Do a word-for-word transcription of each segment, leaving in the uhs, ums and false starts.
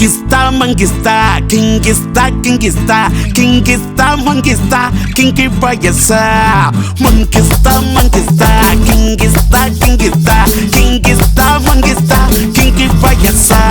Mangista, mangista, kingista, kingista, kingista, mangista, kinky payasa. Mangista, mangista, kingista, kingista, kingista, mangista, kinky payasa.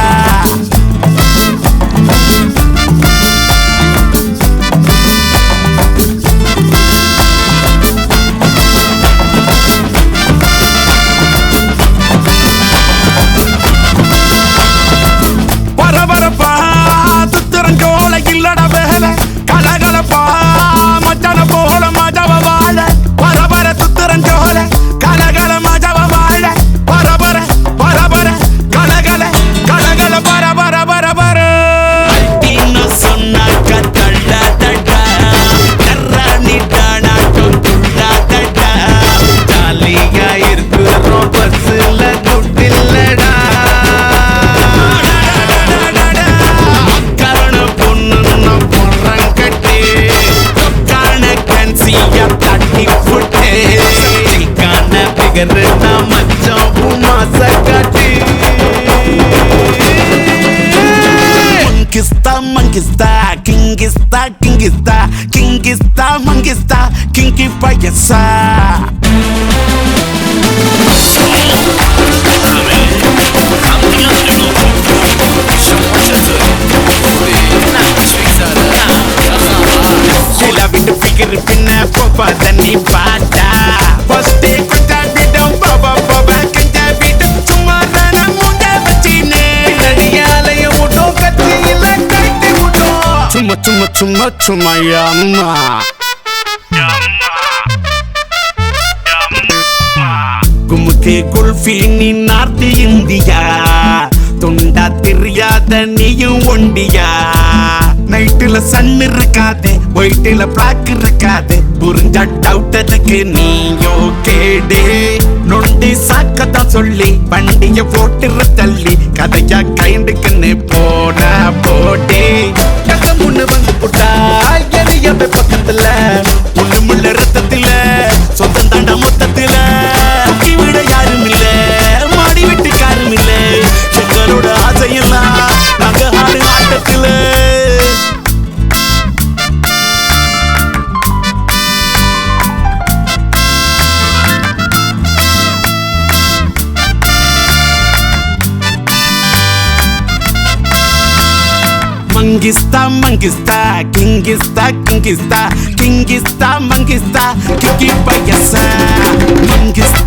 Mangista, mangista, kingista, kingista, kingista, mangista, kinky payasa. Sheila with figure pinna papa tani pata. First day kanta bidam baba baba kanta bidam tumarana munga bachine. Nadiyalayam udo kathiyila kaiti udo. Chuma chuma chuma chuma yamma. Gumke kulfi ni North India. Tunda theriyada niyum ondiya. நைட்டுல sun இருக்காதே ஒயிட்டுல black இருக்காதே புரிஞ்சா doubt அதுக்கு நீயோ கேடே நொண்டி சாக்கதான் சொல்லி வண்டிய போட்டுற தள்ளி கதையா கைண்டுக்குன்னு போட போடே கதை முன்னு வந்து போட்டா எரியாத பக்கத்துல முள்ளு முள்ள ரத்தத்துல சொந்தம் தாண்டா மொத்தத்துல குட்டி விட யாரும் இல்ல மாடி விட்டு காரும் இல்ல எங்களோட ஆசையெல்லாம் நாங்க ஆடு ஆட்டத்துல. Mangista, mangista, kingista, kingista, kingista, mangista, kinky payasa. Mangista.